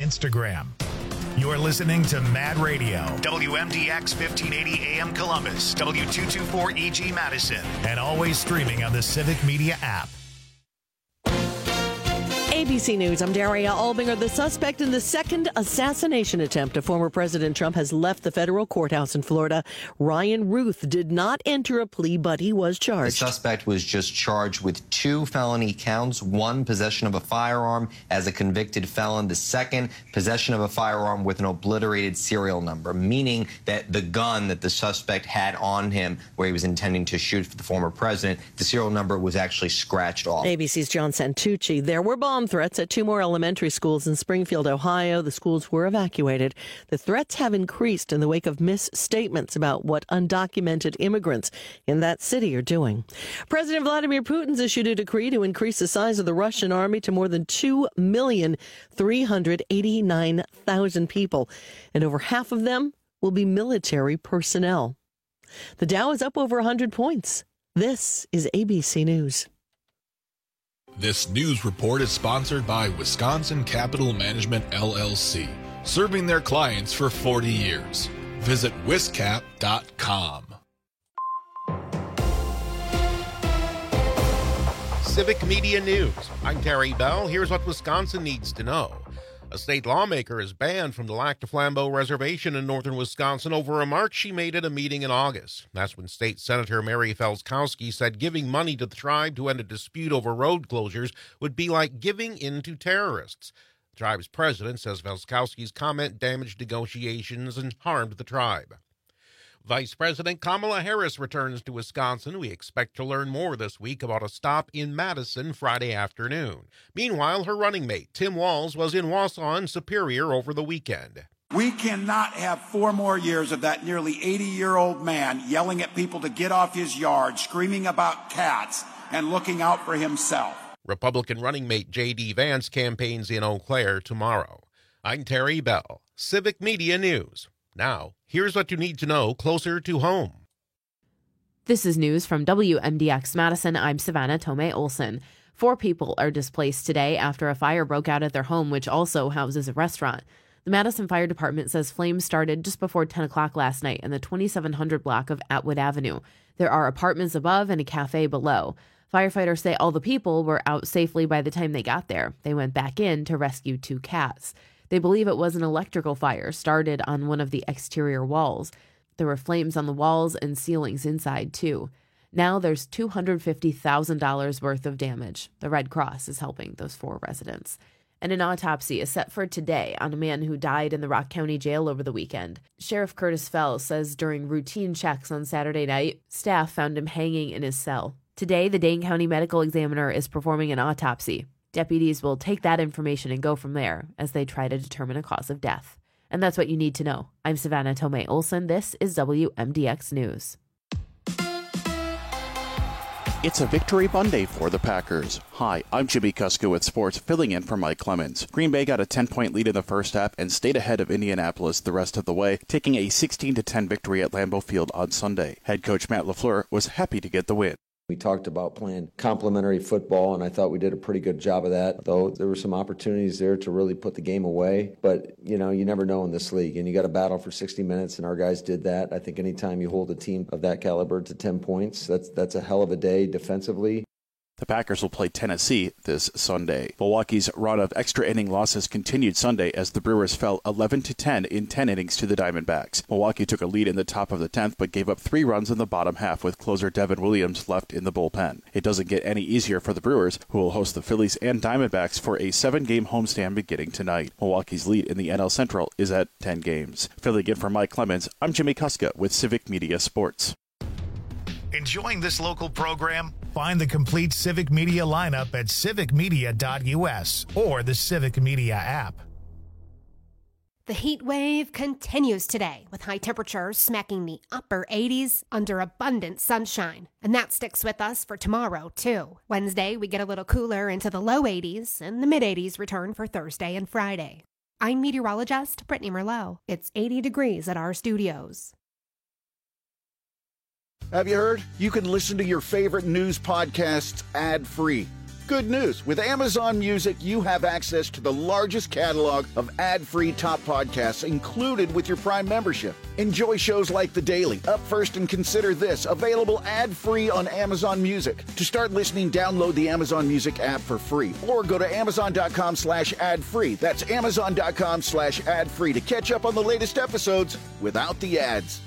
Instagram. You're listening to Mad Radio, WMDX 1580 AM Columbus, W224EG Madison, and always streaming on the Civic Media app. ABC News, I'm Daria Albinger. The suspect in the second assassination attempt of former President Trump has left the federal courthouse in Florida. Ryan Ruth did not enter a plea, but he was charged. The suspect was just charged with 2 felony counts. 1, possession of a firearm as a convicted felon. The second, possession of a firearm with an obliterated serial number, meaning that the gun that the suspect had on him where he was intending to shoot for the former president, the serial number was actually scratched off. ABC's John Santucci. There were bomb threats at 2 more elementary schools in Springfield, Ohio. The schools were evacuated. The threats have increased in the wake of misstatements about what undocumented immigrants in that city are doing. President Vladimir Putin's issued a decree to increase the size of the Russian army to more than 2,389,000 people, and over half of them will be military personnel. The Dow is up over 100 points. This is ABC News. This news report is sponsored by Wisconsin Capital Management, LLC, serving their clients for 40 years. Visit wiscap.com. Civic Media News. I'm Terry Bell. Here's what Wisconsin needs to know. A state lawmaker is banned from the Lac du Flambeau Reservation in northern Wisconsin over a remark she made at a meeting in August. That's when State Senator Mary Felskowski said giving money to the tribe to end a dispute over road closures would be like giving in to terrorists. The tribe's president says Felskowski's comment damaged negotiations and harmed the tribe. Vice President Kamala Harris returns to Wisconsin. We expect to learn more this week about a stop in Madison Friday afternoon. Meanwhile, her running mate, Tim Walz, was in Wausau and Superior over the weekend. We cannot have 4 more years of that nearly 80-year-old man yelling at people to get off his yard, screaming about cats, and looking out for himself. Republican running mate J.D. Vance campaigns in Eau Claire tomorrow. I'm Terry Bell, Civic Media News. Now, here's what you need to know closer to home. This is news from WMDX Madison. I'm Savannah Tomei Olson. 4 people are displaced today after a fire broke out at their home, which also houses a restaurant. The Madison Fire Department says flames started just before 10 o'clock last night in the 2700 block of Atwood Avenue. There are apartments above and a cafe below. Firefighters say all the people were out safely by the time they got there. They went back in to rescue 2 cats. They believe it was an electrical fire started on one of the exterior walls. There were flames on the walls and ceilings inside, too. Now there's $250,000 worth of damage. The Red Cross is helping those 4 residents. And an autopsy is set for today on a man who died in the Rock County Jail over the weekend. Sheriff Curtis Fell says during routine checks on Saturday night, staff found him hanging in his cell. Today, the Dane County Medical Examiner is performing an autopsy. Deputies will take that information and go from there as they try to determine a cause of death. And that's what you need to know. I'm Savannah Tomei Olson. This is WMDX News. It's a victory Monday for the Packers. Hi, I'm Jimmy Kuska with sports, filling in for Mike Clemens. Green Bay got a 10-point lead in the first half and stayed ahead of Indianapolis the rest of the way, taking a 16-10 victory at Lambeau Field on Sunday. Head coach Matt LaFleur was happy to get the win. We talked about playing complementary football, and I thought we did a pretty good job of that, though there were some opportunities there to really put the game away. But, you never know in this league, and you got to battle for 60 minutes, and our guys did that. I think anytime you hold a team of that caliber to 10 points, that's a hell of a day defensively. The Packers will play Tennessee this Sunday. Milwaukee's run of extra inning losses continued Sunday as the Brewers fell 11-10 in 10 innings to the Diamondbacks. Milwaukee took a lead in the top of the 10th but gave up 3 runs in the bottom half with closer Devin Williams left in the bullpen. It doesn't get any easier for the Brewers, who will host the Phillies and Diamondbacks for a 7-game homestand beginning tonight. Milwaukee's lead in the NL Central is at 10 games. Filling in for Mike Clemens, I'm Jimmy Kuska with Civic Media Sports. Enjoying this local program? Find the complete Civic Media lineup at civicmedia.us or the Civic Media app. The heat wave continues today with high temperatures smacking the upper 80s under abundant sunshine. And that sticks with us for tomorrow, too. Wednesday, we get a little cooler into the low 80s, and the mid-80s return for Thursday and Friday. I'm meteorologist Brittany Merlot. It's 80 degrees at our studios. Have you heard? You can listen to your favorite news podcasts ad-free. Good news. With Amazon Music, you have access to the largest catalog of ad-free top podcasts included with your Prime membership. Enjoy shows like The Daily, Up First and Consider This, available ad-free on Amazon Music. To start listening, download the Amazon Music app for free or go to amazon.com/ad-free. That's amazon.com/ad-free to catch up on the latest episodes without the ads.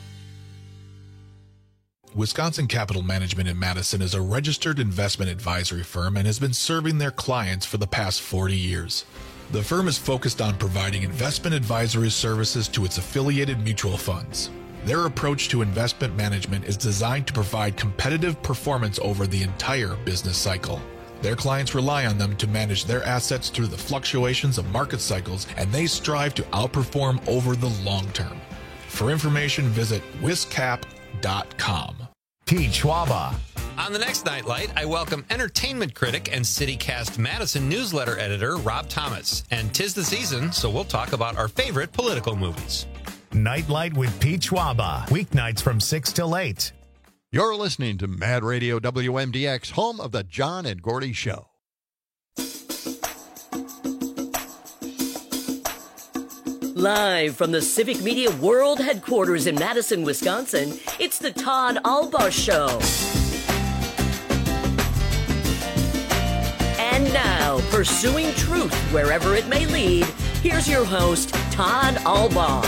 Wisconsin Capital Management in Madison is a registered investment advisory firm and has been serving their clients for the past 40 years. The firm is focused on providing investment advisory services to its affiliated mutual funds. Their approach to investment management is designed to provide competitive performance over the entire business cycle. Their clients rely on them to manage their assets through the fluctuations of market cycles, and they strive to outperform over the long term. For information, visit wiscap.com. Pete Schwaba. On the next Nightlight, I welcome entertainment critic and CityCast Madison newsletter editor Rob Thomas. And 'tis the season, so we'll talk about our favorite political movies. Nightlight with Pete Schwaba. Weeknights from 6 till 8. You're listening to Mad Radio WMDX, home of the John and Gordy Show. Live from the Civic Media World Headquarters in Madison, Wisconsin, it's the Todd Albaugh Show. And now, pursuing truth wherever it may lead, here's your host, Todd Albaugh.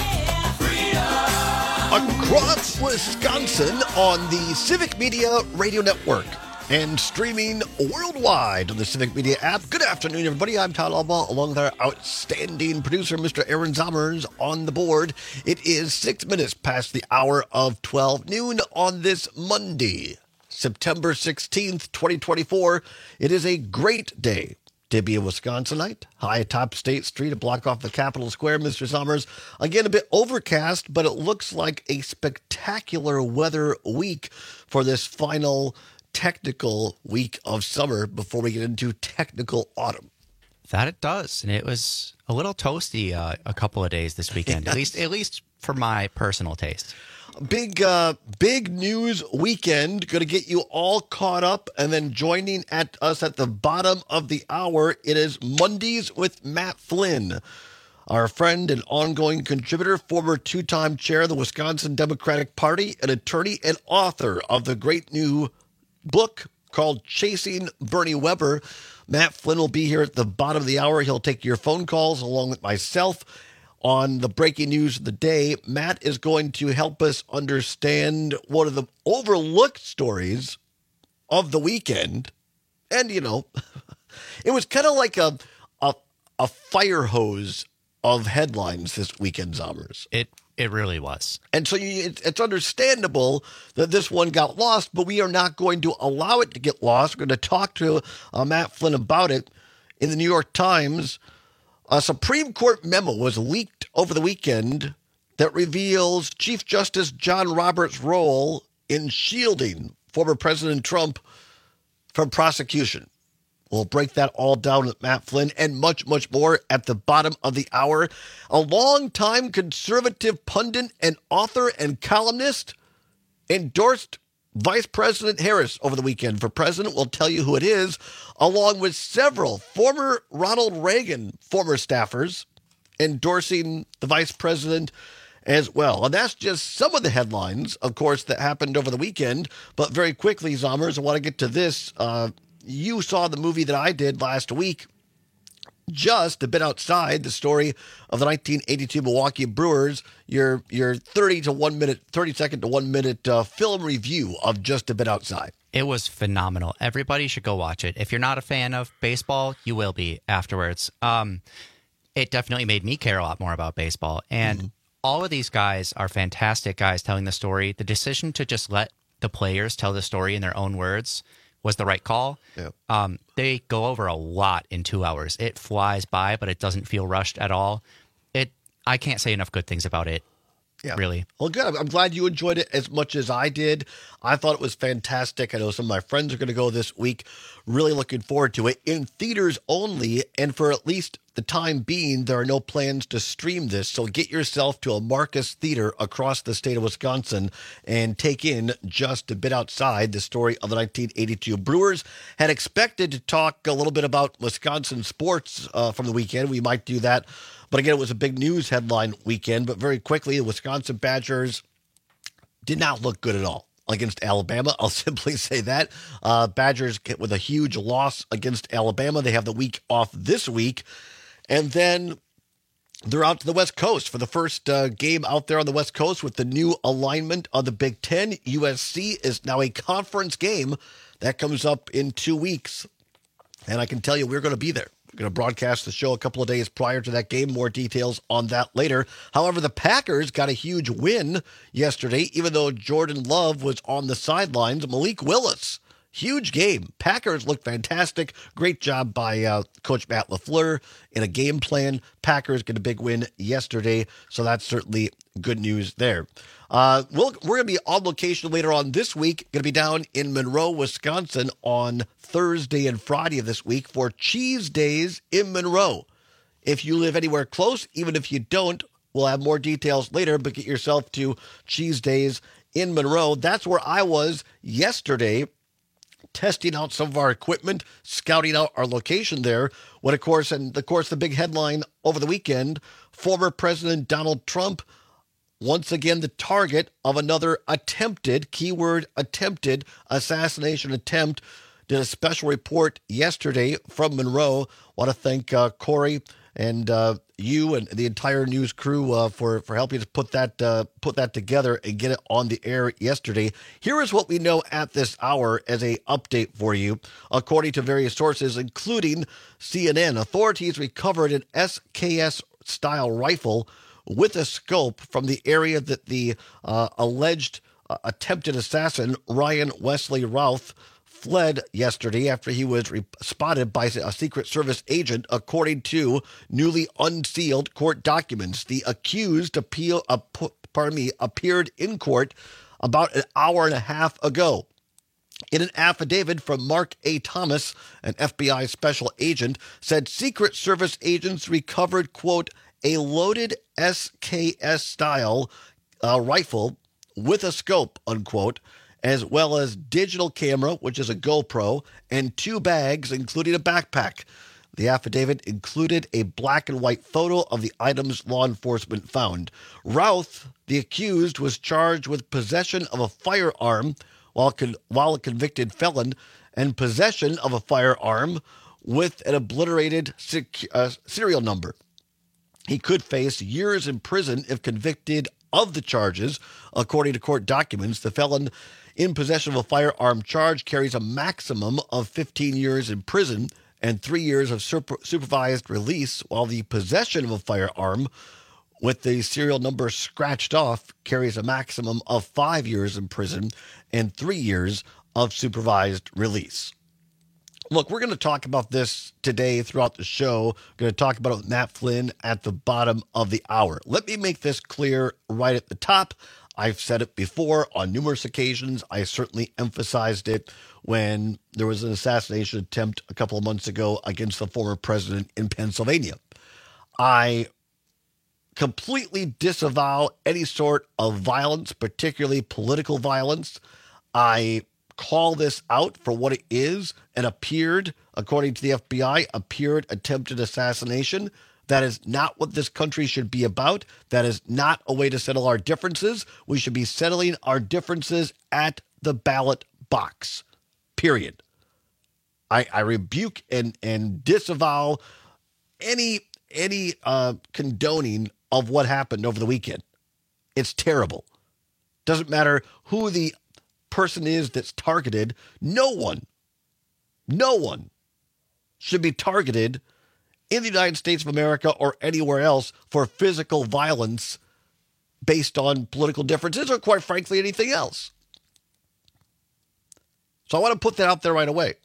Across Wisconsin on the Civic Media Radio Network and streaming worldwide on the Civic Media app. Good afternoon, everybody. I'm Todd Albaugh, along with our outstanding producer, Mr. Aaron Zommers, on the board. It is 6 minutes past the hour of 12 noon on this Monday, September 16th, 2024. It is a great day to be a Wisconsinite. High atop State Street, a block off the Capitol Square, Mr. Zommers. Again, a bit overcast, but it looks like a spectacular weather week for this final technical week of summer before we get into technical autumn. That it does, and it was a little toasty a couple of days this weekend, at least for my personal taste. Big news weekend. Going to get you all caught up, and then joining at us at the bottom of the hour, it is Mondays with Matt Flynn, our friend and ongoing contributor, former two-time chair of the Wisconsin Democratic Party, an attorney and author of the great new book called Chasing Bernie Weber. Matt Flynn will be here at the bottom of the hour. He'll take your phone calls along with myself on the breaking news of the day. Matt is going to help us understand one of the overlooked stories of the weekend. And, you know, it was kind of like a fire hose of headlines this weekend, Zommers. It really was. And so it's understandable that this one got lost, but we are not going to allow it to get lost. We're going to talk to Matt Flynn about it. In the New York Times, a Supreme Court memo was leaked over the weekend that reveals Chief Justice John Roberts' role in shielding former President Trump from prosecution. We'll break that all down with Matt Flynn and much, much more at the bottom of the hour. A longtime conservative pundit and author and columnist endorsed Vice President Harris over the weekend for president. We'll tell you who it is, along with several former Ronald Reagan former staffers endorsing the vice president as well. And that's just some of the headlines, of course, that happened over the weekend. But very quickly, Zommers, I want to get to this. You saw the movie that I did last week, Just a Bit Outside, the story of the 1982 Milwaukee Brewers, your 30 second to 1 minute film review of Just a Bit Outside. It was phenomenal. Everybody should go watch it. If you're not a fan of baseball, you will be afterwards. It definitely made me care a lot more about baseball. And all of these guys are fantastic guys telling the story. The decision to just let the players tell the story in their own words was the right call. Yeah. They go over a lot in 2 hours. It flies by, but it doesn't feel rushed at all. I can't say enough good things about it. really. Well, good. I'm glad you enjoyed it as much as I did. I thought it was fantastic. I know some of my friends are going to go this week. Really looking forward to it. In theaters only, and for at least the time being, there are no plans to stream this. So get yourself to a Marcus Theater across the state of Wisconsin and take in Just a Bit Outside, the story of the 1982 Brewers. Had expected to talk a little bit about Wisconsin sports from the weekend. We might do that. But again, it was a big news headline weekend. But very quickly, the Wisconsin Badgers did not look good at all against Alabama. I'll simply say that. Badgers get with a huge loss against Alabama. They have the week off this week. And then they're out to the West Coast for the first game out there on the West Coast with the new alignment of the Big Ten. USC is now a conference game. That comes up in 2 weeks. And I can tell you we're going to be there. We're going to broadcast the show a couple of days prior to that game. More details on that later. However, the Packers got a huge win yesterday, even though Jordan Love was on the sidelines. Malik Willis, huge game. Packers looked fantastic. Great job by Coach Matt LaFleur in a game plan. Packers get a big win yesterday, so that's certainly good news there. We're going to be on location later on this week. Going to be down in Monroe, Wisconsin on Thursday and Friday of this week for Cheese Days in Monroe. If you live anywhere close, even if you don't, we'll have more details later, but get yourself to Cheese Days in Monroe. That's where I was yesterday, testing out some of our equipment, scouting out our location there. When, of course, the big headline over the weekend, former President Donald Trump, once again, the target of another attempted, keyword attempted, assassination attempt. Did a special report yesterday from Monroe. Want to thank Corey and you and the entire news crew for helping us put that together and get it on the air yesterday. Here is what we know at this hour as a update for you. According to various sources, including CNN, authorities recovered an SKS-style rifle with a scope from the area that the alleged attempted assassin, Ryan Wesley Routh, fled yesterday after he was spotted by a Secret Service agent, according to newly unsealed court documents. The accused appeared in court about an hour and a half ago. In an affidavit from Mark A. Thomas, an FBI special agent, said Secret Service agents recovered, quote, a loaded SKS-style rifle with a scope, unquote, as well as digital camera, which is a GoPro, and 2 bags, including a backpack. The affidavit included a black and white photo of the items law enforcement found. Routh, the accused, was charged with possession of a firearm while a convicted felon, and possession of a firearm with an obliterated serial number. He could face years in prison if convicted of the charges. According to court documents, the felon in possession of a firearm charge carries a maximum of 15 years in prison and 3 years of supervised release, while the possession of a firearm with the serial number scratched off carries a maximum of 5 years in prison and 3 years of supervised release. Look, we're going to talk about this today throughout the show. We're going to talk about it with Matt Flynn at the bottom of the hour. Let me make this clear right at the top. I've said it before on numerous occasions. I certainly emphasized it when there was an assassination attempt a couple of months ago against the former president in Pennsylvania. I completely disavow any sort of violence, particularly political violence. I call this out for what it is, and appeared, according to the FBI, attempted assassination. That is not what this country should be about. That is not a way to settle our differences. We should be settling our differences at the ballot box, period. I rebuke and disavow any condoning of what happened over the weekend. It's terrible. Doesn't matter who the person is that's targeted. No one should be targeted in the United States of America or anywhere else for physical violence based on political differences or, quite frankly, anything else. So I want to put that out there right away.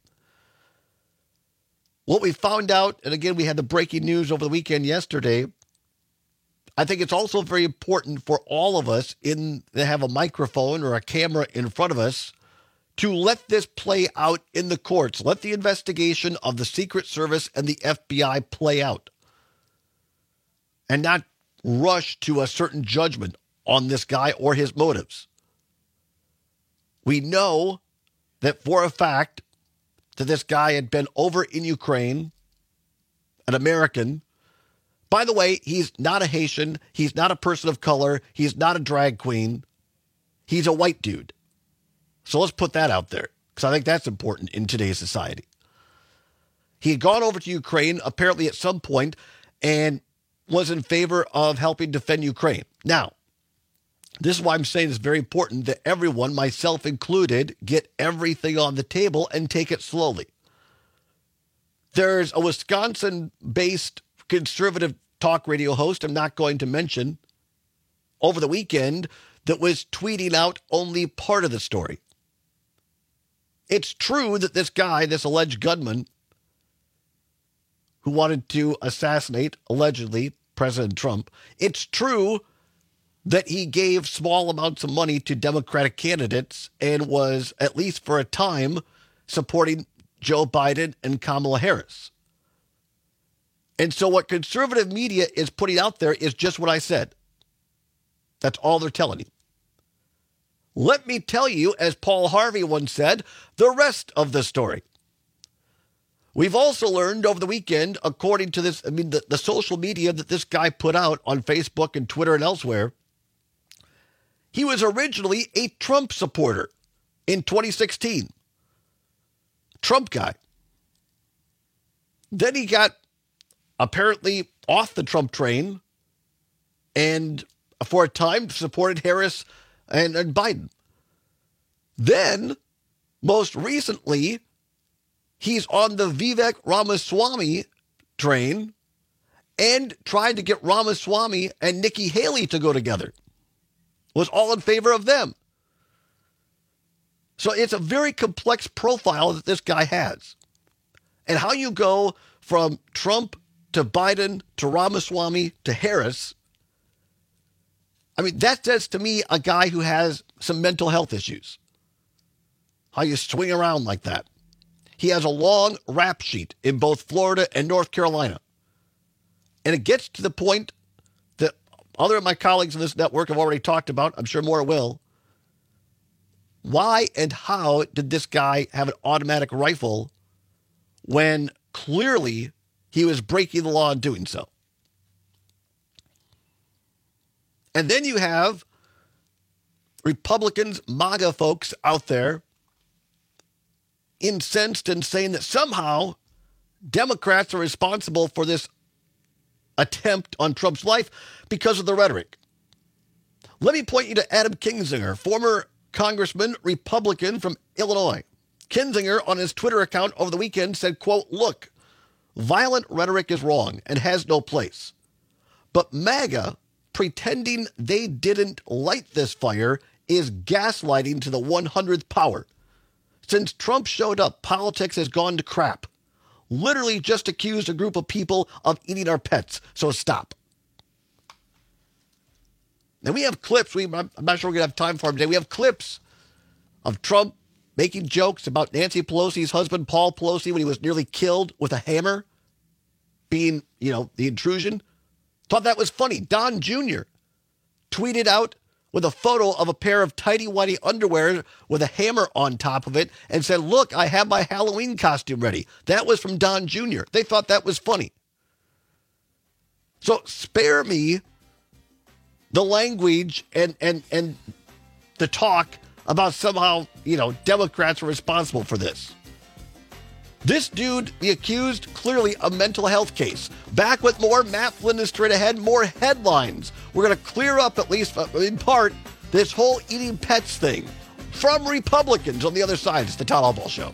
What we found out, and again, we had the breaking news over the weekend yesterday, I think it's also very important for all of us that have a microphone or a camera in front of us to let this play out in the courts. Let the investigation of the Secret Service and the FBI play out. And not rush to a certain judgment on this guy or his motives. We know that for a fact that this guy had been over in Ukraine, an American. By the way, he's not a Haitian. He's not a person of color. He's not a drag queen. He's a white dude. So let's put that out there, because I think that's important in today's society. He had gone over to Ukraine, apparently at some point, and was in favor of helping defend Ukraine. Now, this is why I'm saying it's very important that everyone, myself included, get everything on the table and take it slowly. There's a Wisconsin-based conservative talk radio host, I'm not going to mention, over the weekend that was tweeting out only part of the story. It's true that this guy, this alleged gunman, who wanted to assassinate, allegedly, President Trump, it's true that he gave small amounts of money to Democratic candidates and was, at least for a time, supporting Joe Biden and Kamala Harris. And so what conservative media is putting out there is just what I said. That's all they're telling you. Let me tell you, as Paul Harvey once said, the rest of the story. We've also learned over the weekend, according to this, the social media that this guy put out on Facebook and Twitter and elsewhere, he was originally a Trump supporter in 2016. Trump guy. Then he got apparently off the Trump train and for a time supported Harris and Biden. Then, most recently, he's on the Vivek Ramaswamy train and tried to get Ramaswamy and Nikki Haley to go together. Was all in favor of them. So it's a very complex profile that this guy has. And how you go from Trump to Biden to Ramaswamy to Harris, that says to me a guy who has some mental health issues. How you swing around like that. He has a long rap sheet in both Florida and North Carolina. And it gets to the point that other of my colleagues in this network have already talked about. I'm sure more will. Why and how did this guy have an automatic rifle when clearly he was breaking the law in doing so? And then you have Republicans, MAGA folks out there incensed and saying that somehow Democrats are responsible for this attempt on Trump's life because of the rhetoric. Let me point you to Adam Kinzinger, former congressman, Republican from Illinois. Kinzinger, on his Twitter account over the weekend, said, quote, "Look, violent rhetoric is wrong and has no place. But MAGA pretending they didn't light this fire is gaslighting to the 100th power. Since Trump showed up, politics has gone to crap. Literally just accused a group of people of eating our pets. So stop." And we have clips. I'm not sure we're going to have time for them today. We have clips of Trump making jokes about Nancy Pelosi's husband, Paul Pelosi, when he was nearly killed with a hammer, being, the intrusion. Thought that was funny. Don Jr. tweeted out with a photo of a pair of tighty-whitey underwear with a hammer on top of it and said, "Look, I have my Halloween costume ready." That was from Don Jr. They thought that was funny. So spare me the language and the talk about somehow, Democrats are responsible for this. This dude, the accused, clearly a mental health case. Back with more. Matt Flynn is straight ahead. More headlines. We're going to clear up, at least in part, this whole eating pets thing from Republicans on the other side. It's the Todd Albaugh Show.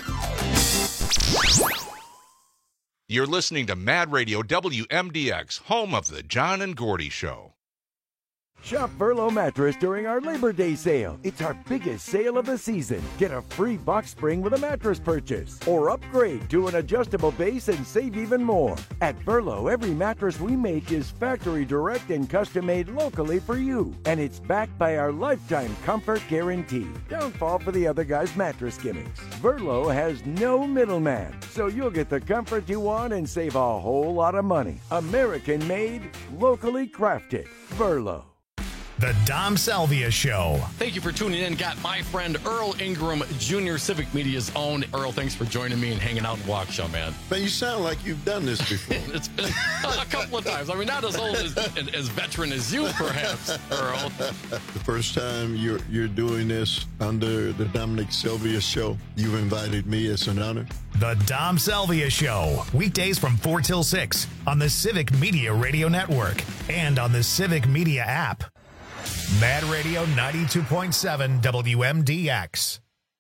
You're listening to Mad Radio WMDX, home of the John and Gordy Show. Shop Verlo Mattress during our Labor Day sale. It's our biggest sale of the season. Get a free box spring with a mattress purchase, or upgrade to an adjustable base and save even more. At Verlo, every mattress we make is factory direct and custom made locally for you. And it's backed by our lifetime comfort guarantee. Don't fall for the other guy's mattress gimmicks. Verlo has no middleman, so you'll get the comfort you want and save a whole lot of money. American made, locally crafted. Verlo. The Dom Salvia Show. Thank you for tuning in. Got my friend Earl Ingram Jr., Civic Media's own. Earl, thanks for joining me and hanging out in Waukesha, man. Man, you sound like you've done this before. It's been a couple of times. I mean, not as old as veteran as you, perhaps, Earl. The first time you're doing this under the Dominic Salvia Show, you've invited me. It's an honor. The Dom Salvia Show. Weekdays from 4 till 6 on the Civic Media Radio Network and on the Civic Media app. Mad Radio 92.7 WMDX.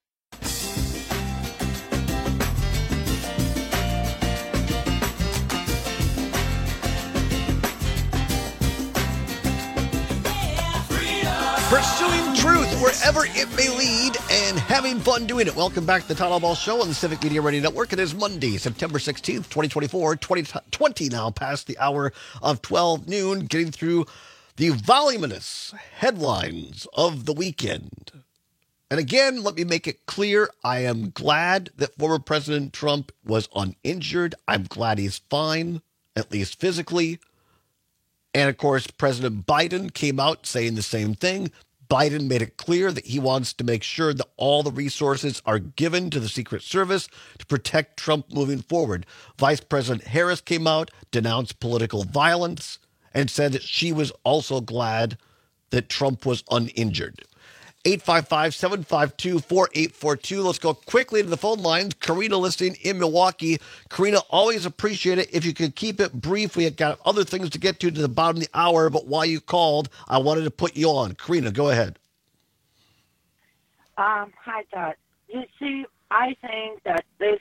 Pursuing truth wherever it may lead and having fun doing it. Welcome back to the Todd Ball Show on the Civic Media Radio Network. It is Monday, September 16th, 2024, 2020 now past the hour of 12 noon, getting through the voluminous headlines of the weekend. And again, let me make it clear, I am glad that former President Trump was uninjured. I'm glad he's fine, at least physically. And of course, President Biden came out saying the same thing. Biden made it clear that he wants to make sure that all the resources are given to the Secret Service to protect Trump moving forward. Vice President Harris came out, denounced political violence, and said that she was also glad that Trump was uninjured. 855-752-4842. Let's go quickly to the phone lines. Karina listening in Milwaukee. Karina, always appreciate it if you could keep it brief. We have got other things to get to the bottom of the hour, but while you called, I wanted to put you on. Karina, go ahead. Hi, Todd. You see, I think that this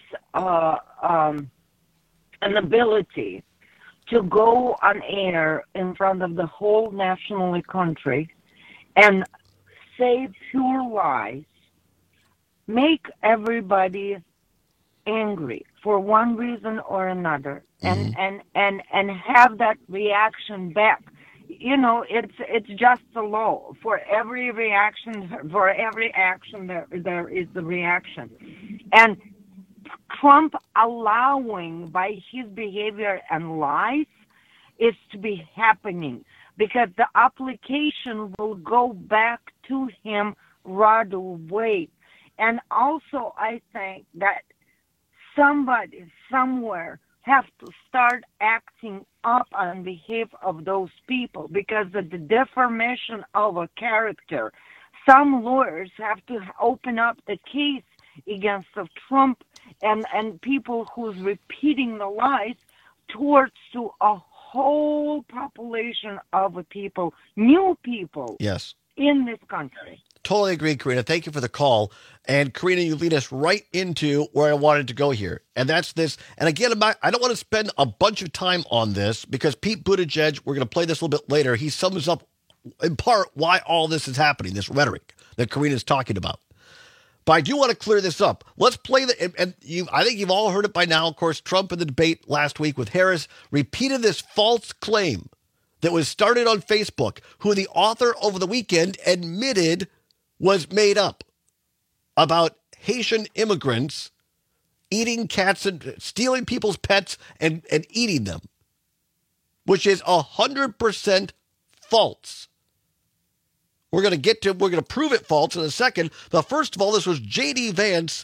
inability to go on air in front of the whole national country and say pure lies, make everybody angry for one reason or another, and have that reaction back. You know, it's just the law. For every reaction, for every action, there is the reaction. And Trump allowing by his behavior and lies is to be happening, because the application will go back to him right away. And also, I think that somebody somewhere have to start acting up on behalf of those people, because of the defamation of a character. Some lawyers have to open up the case against Trump and people who's repeating the lies towards to a whole population of people, new people, yes, in this country. Totally agree, Karina. Thank you for the call. And Karina, you lead us right into where I wanted to go here. And that's this. And again, I don't want to spend a bunch of time on this because Pete Buttigieg, we're going to play this a little bit later. He sums up in part why all this is happening, this rhetoric that Karina's talking about. But I do want to clear this up. Let's play I think you've all heard it by now. Of course, Trump in the debate last week with Harris repeated this false claim that was started on Facebook, who the author over the weekend admitted was made up, about Haitian immigrants eating cats and stealing people's pets and eating them, which is 100% false. We're going to prove it false in a second. But first of all, this was J.D. Vance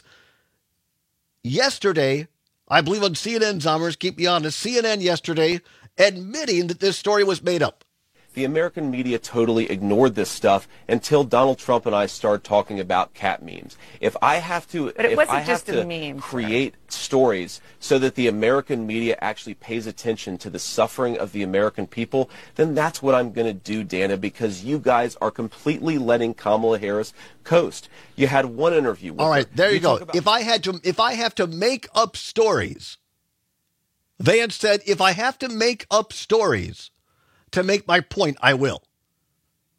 yesterday, I believe on CNN, Zommers, keep me honest, CNN yesterday, admitting that this story was made up. The American media totally ignored this stuff until Donald Trump and I started talking about cat memes. If I have to, create stories so that the American media actually pays attention to the suffering of the American people, then that's what I'm going to do, Dana, because you guys are completely letting Kamala Harris coast. You had one interview with All right, her. there you go. If I have to make up stories, Vance said, if I have to make up stories to make my point, I will.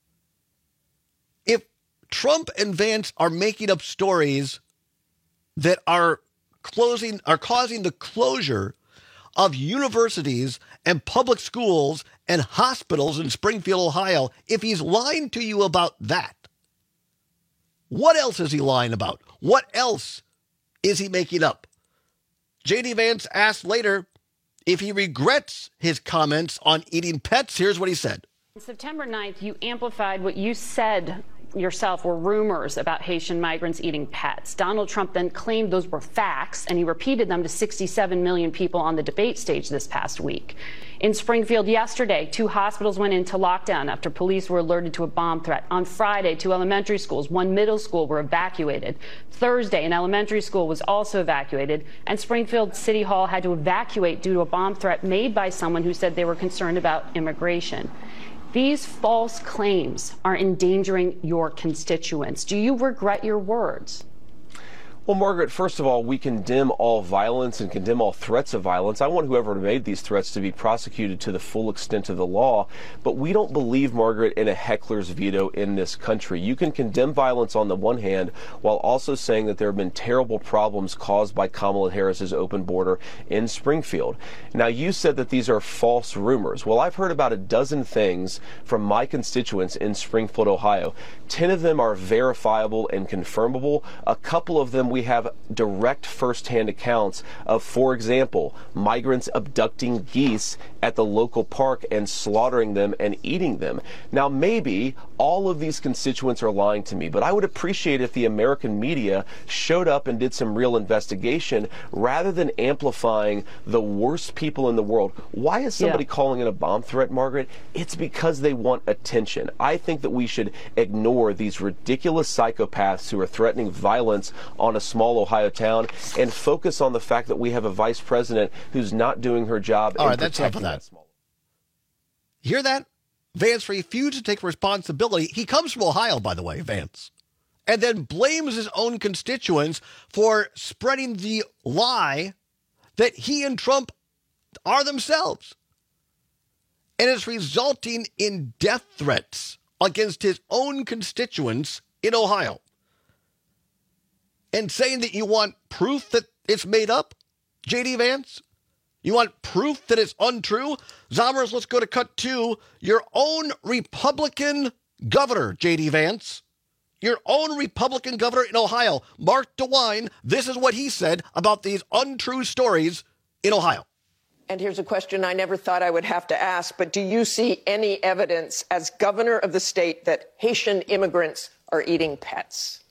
Trump and Vance are making up stories that are causing the closure of universities and public schools and hospitals in Springfield, Ohio, if he's lying to you about that, what else is he lying about? What else is he making up? J.D. Vance asked later if he regrets his comments on eating pets. Here's what he said. On September 9th, you amplified what you said yourself were rumors about Haitian migrants eating pets. Donald Trump then claimed those were facts, and he repeated them to 67 million people on the debate stage this past week. In Springfield yesterday, 2 hospitals went into lockdown after police were alerted to a bomb threat. On Friday, 2 elementary schools, 1 middle school were evacuated. Thursday, an elementary school was also evacuated, and Springfield City Hall had to evacuate due to a bomb threat made by someone who said they were concerned about immigration. These false claims are endangering your constituents. Do you regret your words? Well, Margaret, first of all, we condemn all violence and condemn all threats of violence. I want whoever made these threats to be prosecuted to the full extent of the law. But we don't believe, Margaret, in a heckler's veto in this country. You can condemn violence on the one hand while also saying that there have been terrible problems caused by Kamala Harris's open border in Springfield. Now, you said that these are false rumors. Well, I've heard about a dozen things from my constituents in Springfield, Ohio. 10 of them are verifiable and confirmable. A couple of them we have direct first-hand accounts of, for example, migrants abducting geese at the local park and slaughtering them and eating them. Now, maybe all of these constituents are lying to me, but I would appreciate if the American media showed up and did some real investigation rather than amplifying the worst people in the world. Why is somebody calling it a bomb threat, Margaret? It's because they want attention. I think that we should ignore these ridiculous psychopaths who are threatening violence on a small Ohio town and focus on the fact that we have a vice president who's not doing her job. All right, that's enough of that. You hear that? Vance refused to take responsibility. He comes from Ohio, by the way, Vance, and then blames his own constituents for spreading the lie that he and Trump are themselves. And it's resulting in death threats against his own constituents in Ohio. And saying that you want proof that it's made up, J.D. Vance? You want proof that it's untrue? Zombers, let's go to cut 2. Your own Republican governor, J.D. Vance. Your own Republican governor in Ohio, Mark DeWine. This is what he said about these untrue stories in Ohio. And here's a question I never thought I would have to ask, but do you see any evidence as governor of the state that Haitian immigrants are eating pets?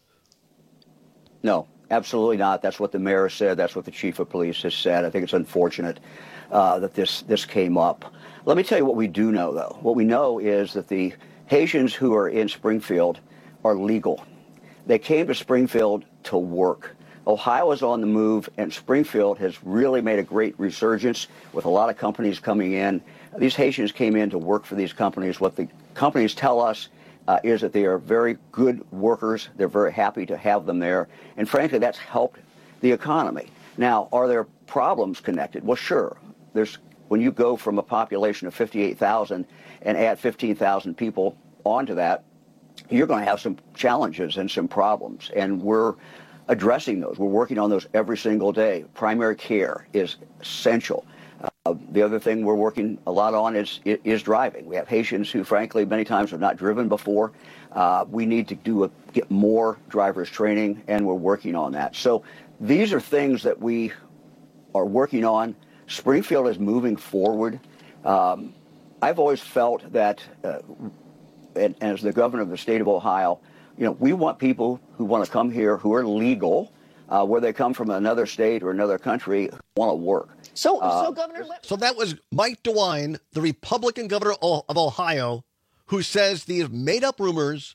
No, absolutely not. That's what the mayor said. That's what the chief of police has said. I think it's unfortunate that this came up. Let me tell you what we do know, though. What we know is that the Haitians who are in Springfield are legal. They came to Springfield to work. Ohio is on the move, and Springfield has really made a great resurgence with a lot of companies coming in. These Haitians came in to work for these companies. What the companies tell us is that they are very good workers. They're very happy to have them there. And frankly, that's helped the economy. Now, are there problems connected? Well, sure. When you go from a population of 58,000 and add 15,000 people onto that, you're going to have some challenges and some problems. And we're addressing those. We're working on those every single day. Primary care is essential. The other thing we're working a lot on is driving. We have Haitians who, frankly, many times have not driven before. We need to get more drivers training, and we're working on that. So these are things that we are working on. Springfield is moving forward. I've always felt that, and as the governor of the state of Ohio, we want people who want to come here who are legal, where they come from another state or another country, who want to work. So Governor... So that was Mike DeWine, the Republican governor of Ohio, who says these made-up rumors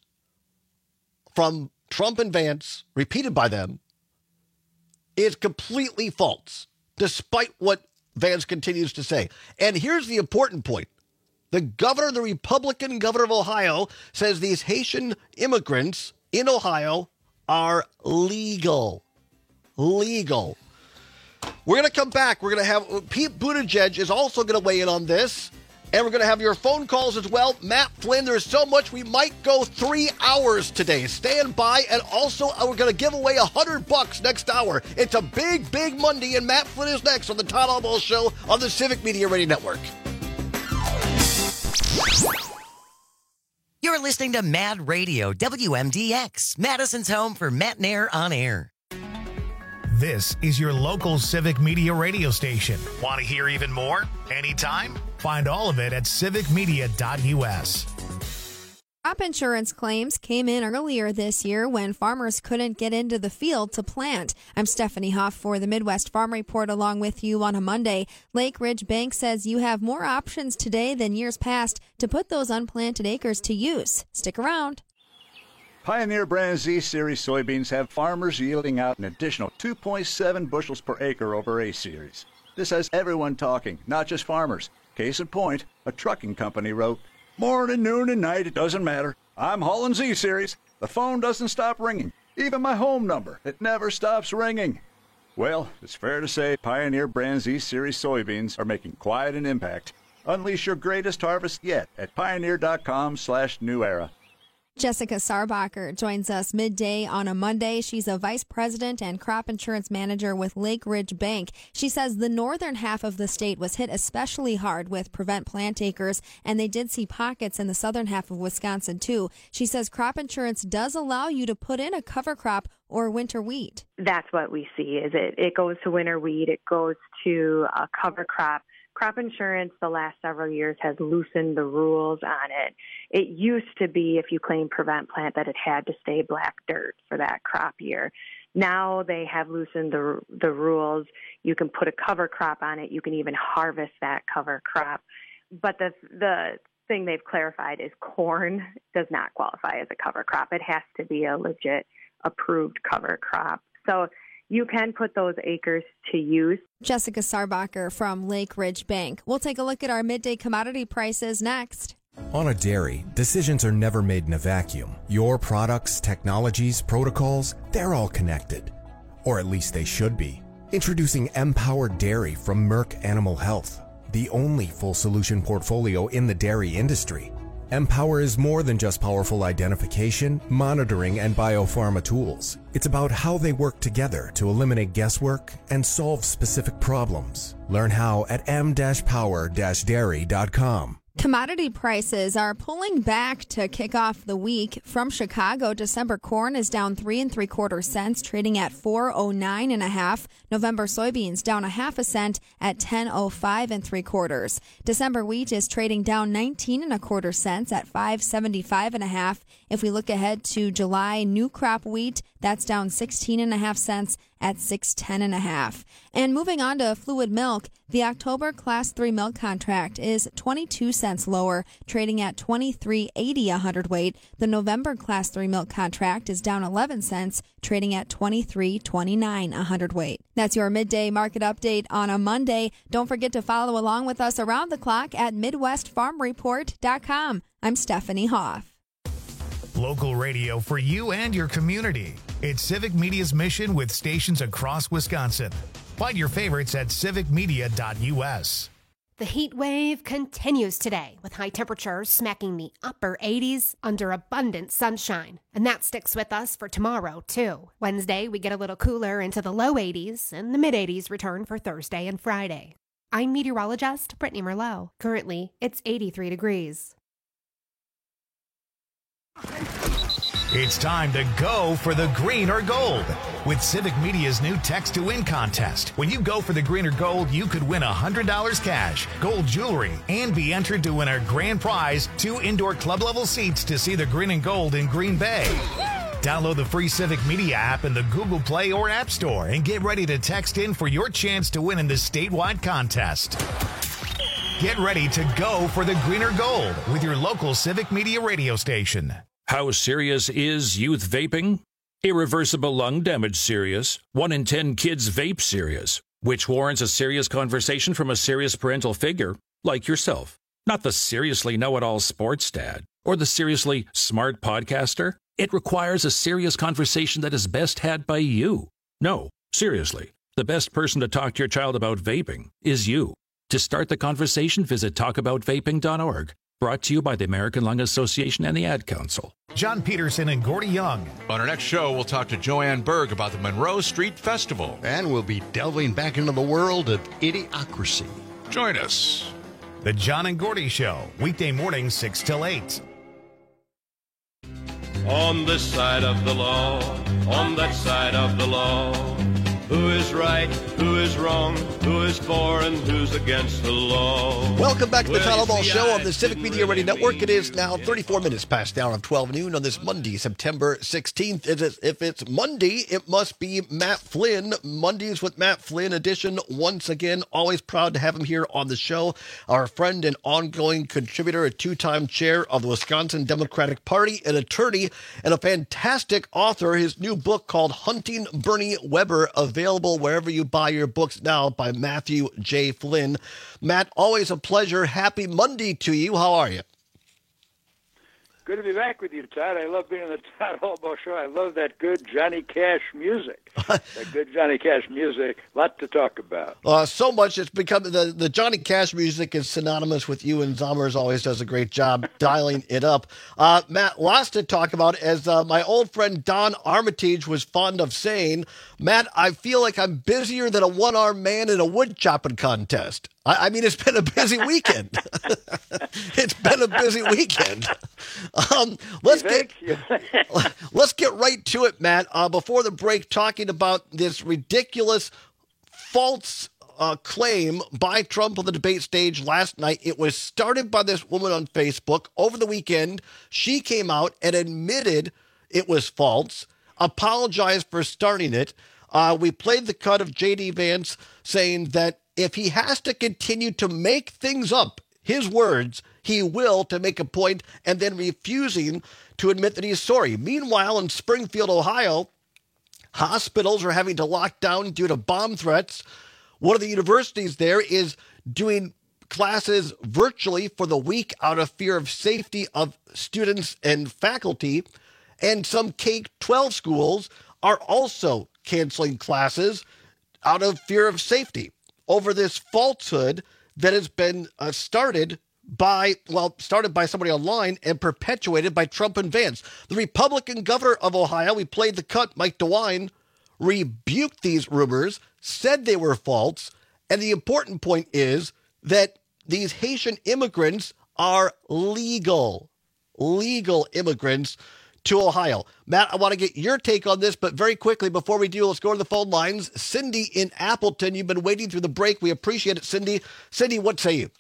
from Trump and Vance, repeated by them, is completely false, despite what Vance continues to say. And here's the important point. The governor, the Republican governor of Ohio, says these Haitian immigrants in Ohio are legal. Legal. We're going to come back. We're going to have Pete Buttigieg is also going to weigh in on this. And we're going to have your phone calls as well. Matt Flynn, there's so much we might go 3 hours today. Stand by. And also, we're going to give away $100 next hour. It's a big, big Monday, and Matt Flynn is next on the Todd Albo Show on the Civic Media Radio Network. You're listening to Mad Radio, WMDX, Madison's home for Matt Nair on air. This is your local Civic Media radio station. Want to hear even more? Anytime? Find all of it at civicmedia.us. Crop insurance claims came in earlier this year when farmers couldn't get into the field to plant. I'm Stephanie Hoff for the Midwest Farm Report along with you on a Monday. Lake Ridge Bank says you have more options today than years past to put those unplanted acres to use. Stick around. Pioneer brand Z Series soybeans have farmers yielding out an additional 2.7 bushels per acre over A Series. This has everyone talking, not just farmers. Case in point, a trucking company wrote, "Morning, noon, and night, it doesn't matter. I'm hauling Z Series. The phone doesn't stop ringing. Even my home number, it never stops ringing." Well, it's fair to say Pioneer brand Z Series soybeans are making quite an impact. Unleash your greatest harvest yet at pioneer.com/new era. Jessica Sarbacher joins us midday on a Monday. She's a vice president and crop insurance manager with Lake Ridge Bank. She says the northern half of the state was hit especially hard with prevent plant acres, and they did see pockets in the southern half of Wisconsin too. She says crop insurance does allow you to put in a cover crop or winter wheat. That's what we see. Is it goes to winter wheat, it goes to a cover crop. Crop insurance the last several years has loosened the rules on it. It used to be if you claim prevent plant that it had to stay black dirt for that crop year. Now they have loosened the rules. You can put a cover crop on it. You can even harvest that cover crop. But the thing they've clarified is corn does not qualify as a cover crop. It has to be a legit approved cover crop. So you can put those acres to use. Jessica Sarbacher from Lake Ridge Bank. We'll take a look at our midday commodity prices next. On a dairy, decisions are never made in a vacuum. Your products, technologies, protocols, they're all connected. Or at least they should be. Introducing Empowered Dairy from Merck Animal Health, the only full solution portfolio in the dairy industry. Empower is more than just powerful identification, monitoring, and biopharma tools. It's about how they work together to eliminate guesswork and solve specific problems. Learn how at m-power-dairy.com. Commodity prices are pulling back to kick off the week. From Chicago, December corn is down 3 3/4 cents, trading at $4.09.5. November soybeans down 1/2 cent at $10.05 3/4. December wheat is trading down 19 1/4 cents at $5.75.5. If we look ahead to July, new crop wheat, that's down 16 1/2 cents at $6.10.5. And moving on to fluid milk, the October Class 3 milk contract is 22 cents lower, trading at $23.80 a hundredweight. The November Class 3 milk contract is down 11 cents, trading at $23.29 a hundredweight. That's your midday market update on a Monday. Don't forget to follow along with us around the clock at MidwestFarmReport.com. I'm Stephanie Hoff. Local radio for you and your community. It's Civic Media's mission with stations across Wisconsin. Find your favorites at civicmedia.us. The heat wave continues today with high temperatures smacking the upper 80s under abundant sunshine. And that sticks with us for tomorrow, too. Wednesday, we get a little cooler into the low 80s, and the mid 80s return for Thursday and Friday. I'm meteorologist Brittany Merlot. Currently, it's 83 degrees. It's time to go for the green or gold with Civic Media's new Text to Win contest. When you go for the green or gold, you could win $100 cash, gold jewelry, and be entered to win our grand prize, 2 indoor club-level seats to see the green and gold in Green Bay. Download the free Civic Media app in the Google Play or App Store and get ready to text in for your chance to win in this statewide contest. Get ready to go for the green or gold with your local Civic Media radio station. How serious is youth vaping? Irreversible lung damage serious. 1 in 10 kids vape serious, which warrants a serious conversation from a serious parental figure like yourself. Not the seriously know-it-all sports dad or the seriously smart podcaster. It requires a serious conversation that is best had by you. No, seriously, the best person to talk to your child about vaping is you. To start the conversation, visit talkaboutvaping.org. Brought to you by the American Lung Association and the Ad Council. John Peterson and Gordy Young. On our next show, we'll talk to Joanne Berg about the Monroe Street Festival. And we'll be delving back into the world of Idiocracy. Join us. The John and Gordy Show, weekday mornings 6 till 8. On this side of the law, on that side of the law. Who is right, who is wrong, who is for and who's against the law? Welcome back to the Todd Ball Show on the Civic Media Radio Network. It is now 34 minutes past the hour of 12 noon on this Monday, September 16th. If it's Monday, it must be Matt Flynn. Mondays with Matt Flynn edition. Once again, always proud to have him here on the show. Our friend and ongoing contributor, a two-time chair of the Wisconsin Democratic Party, an attorney, and a fantastic author. His new book called Hunting Bernie Weber, available wherever you buy your books now, by Matthew J. Flynn. Matt, always a pleasure. Happy Monday to you. How are you? Good to be back with you, Todd. I love being on the Todd Holbaugh Show. I love that good Johnny Cash music. That good Johnny Cash music. Lot to talk about. So much. It's become the Johnny Cash music is synonymous with you, and Zommers always does a great job dialing it up. Matt, lots to talk about. As my old friend Don Armitage was fond of saying, Matt, I feel like I'm busier than a one-armed man in a wood chopping contest. I mean, it's been a busy weekend. It's been a busy weekend. Let's get right to it, Matt. Before the break, talking about this ridiculous false claim by Trump on the debate stage last night. It was started by this woman on Facebook over the weekend. She came out and admitted it was false, apologized for starting it. We played the cut of J.D. Vance saying that if he has to continue to make things up, his words, he will, to make a point, and then refusing to admit that he's sorry. Meanwhile, in Springfield, Ohio, hospitals are having to lock down due to bomb threats. One of the universities there is doing classes virtually for the week out of fear of safety of students and faculty. And some K-12 schools are also canceling classes out of fear of safety over this falsehood that has been started by somebody online and perpetuated by Trump and Vance. The Republican governor of Ohio, we played the cut, Mike DeWine, rebuked these rumors, said they were false, and the important point is that these Haitian immigrants are legal immigrants to Ohio. Matt, I want to get your take on this, but very quickly, before we do, let's go to the phone lines. Cindy in Appleton, you've been waiting through the break. We appreciate it, Cindy. Cindy, what say you?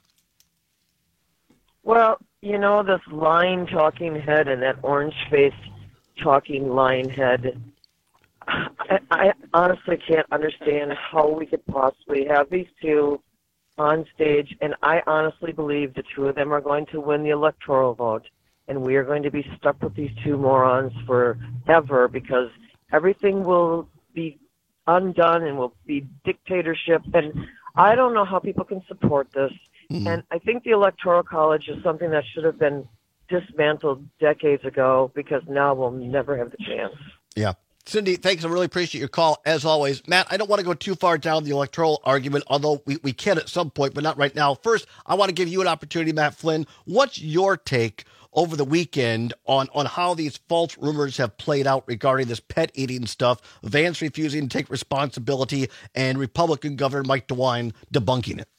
Well, you know, this lying talking head and that orange-faced talking lying head, I honestly can't understand how we could possibly have these two on stage, and I honestly believe the two of them are going to win the electoral vote. And we are going to be stuck with these two morons forever because everything will be undone and will be dictatorship. And I don't know how people can support this. Mm-hmm. And I think the Electoral College is something that should have been dismantled decades ago because now we'll never have the chance. Yeah. Cindy, thanks. I really appreciate your call, as always. Matt, I don't want to go too far down the electoral argument, although we can at some point, but not right now. First, I want to give you an opportunity, Matt Flynn. What's your take over the weekend on how these false rumors have played out regarding this pet eating stuff, Vance refusing to take responsibility, and Republican Governor Mike DeWine debunking it?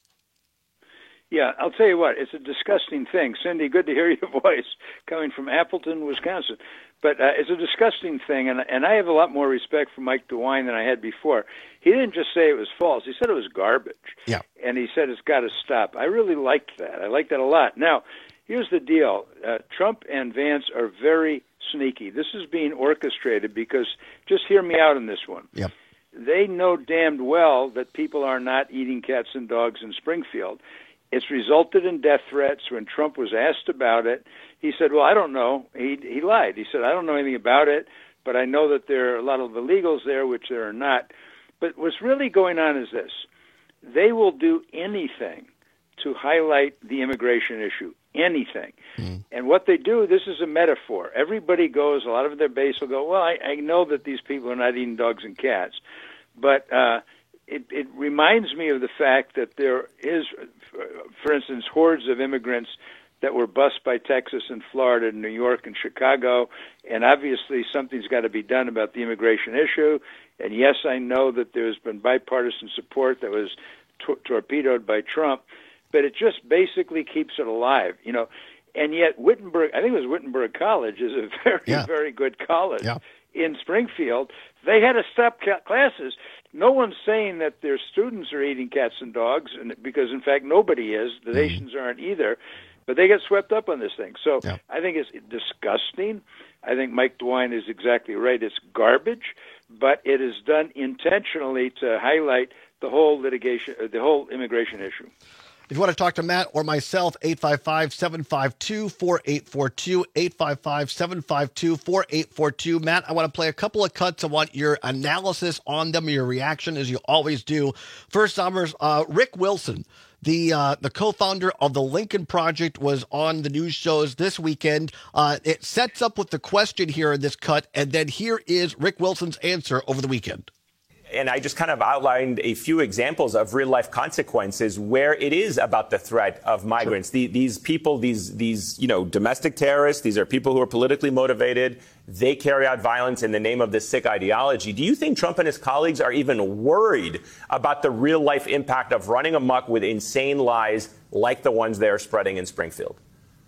Yeah, I'll tell you what, it's a disgusting thing. Cindy, good to hear your voice coming from Appleton, Wisconsin. But it's a disgusting thing, and I have a lot more respect for Mike DeWine than I had before. He didn't just say it was false. He said it was garbage. Yeah. And he said it's got to stop. I really liked that. I liked that a lot. Now, here's the deal. Trump and Vance are very sneaky. This is being orchestrated because, just hear me out on this one. Yep. They know damned well that people are not eating cats and dogs in Springfield. It's resulted in death threats. When Trump was asked about it, he said, well, I don't know. He lied. He said, I don't know anything about it, but I know that there are a lot of illegals there, which there are not. But what's really going on is this. They will do anything to highlight the immigration issue, anything. And what they do, this is a metaphor. Everybody goes, a lot of their base will go, well, I know that these people are not eating dogs and cats, but it reminds me of the fact that there is, for instance, hordes of immigrants that were bused by Texas and Florida and New York and Chicago, and obviously something's got to be done about the immigration issue. And yes, I know that there's been bipartisan support that was torpedoed by Trump, but it just basically keeps it alive, you know. And yet Wittenberg, I think it was Wittenberg College, is a very, very good college in Springfield. They had to stop classes. No one's saying that their students are eating cats and dogs, because in fact nobody is. The nations aren't either. But they get swept up on this thing. So I think it's disgusting. I think Mike DeWine is exactly right. It's garbage, but it is done intentionally to highlight the whole the whole immigration issue. If you want to talk to Matt or myself, 855-752-4842, 855-752-4842. Matt, I want to play a couple of cuts. I want your analysis on them, your reaction, as you always do. First, Rick Wilson, the co-founder of the Lincoln Project, was on the news shows this weekend. It sets up with the question here in this cut, and then here is Rick Wilson's answer over the weekend. And I just kind of outlined a few examples of real life consequences where it is about the threat of migrants. Sure. These people, these domestic terrorists, these are people who are politically motivated. They carry out violence in the name of this sick ideology. Do you think Trump and his colleagues are even worried about the real life impact of running amok with insane lies like the ones they are spreading in Springfield?